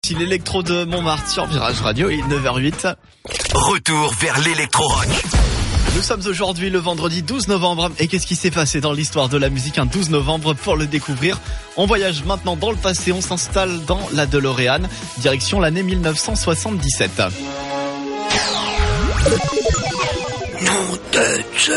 Si l'électro de Montmartre sur Virage Radio, il est 9h08. Retour vers l'électro-rock. Nous sommes aujourd'hui le vendredi 12 novembre. Et qu'est-ce qui s'est passé dans l'histoire de la musique un 12 novembre? Pour le découvrir, on voyage maintenant dans le passé. On s'installe dans la DeLorean, direction l'année 1977. Nom de Zeus.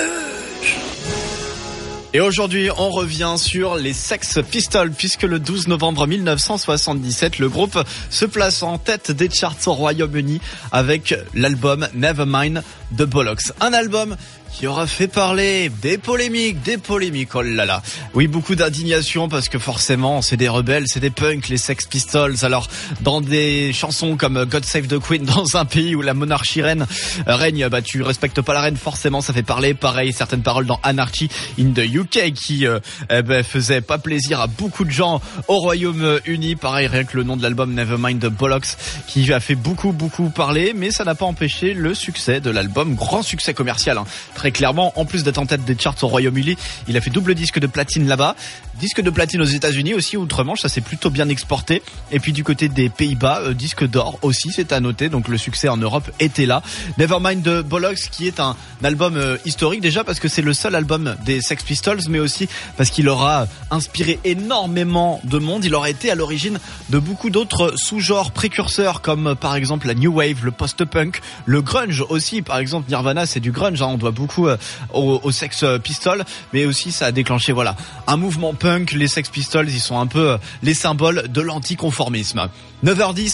Et aujourd'hui, on revient sur les Sex Pistols, puisque le 12 novembre 1977, le groupe se place en tête des charts au Royaume-Uni avec l'album Nevermind de Bollocks. Un album qui aura fait parler des polémiques, oh là là. Oui, beaucoup d'indignation parce que forcément, c'est des rebelles, c'est des punks, les Sex Pistols. Alors, dans des chansons comme God Save the Queen, dans un pays où la monarchie règne, tu respectes pas la reine, forcément, ça fait parler. Pareil, certaines paroles dans Anarchy in the UK qui faisait pas plaisir à beaucoup de gens au Royaume-Uni. Pareil, rien que le nom de l'album Nevermind de Bollocks qui a fait beaucoup parler, mais ça n'a pas empêché le succès de l'album, grand succès commercial, hein. Très clairement, en plus d'être en tête des charts au Royaume-Uni, il a fait double disque de platine là-bas, disque de platine aux États-Unis aussi, outre-Manche, ça s'est plutôt bien exporté. Et puis du côté des Pays-Bas, disque d'or aussi, c'est à noter. Donc le succès en Europe était là. Nevermind de Bollocks, qui est un album historique déjà parce que c'est le seul album des Sex Pistols, mais aussi parce qu'il aura inspiré énormément de monde. Il aura été à l'origine de beaucoup d'autres sous-genres précurseurs, comme par exemple la New Wave, le post-punk, le grunge aussi. Par exemple, Nirvana, c'est du grunge, hein. On doit beaucoup aux Sex Pistols, mais aussi ça a déclenché un mouvement punk. Les Sex Pistols, ils sont un peu les symboles de l'anticonformisme. 9h10.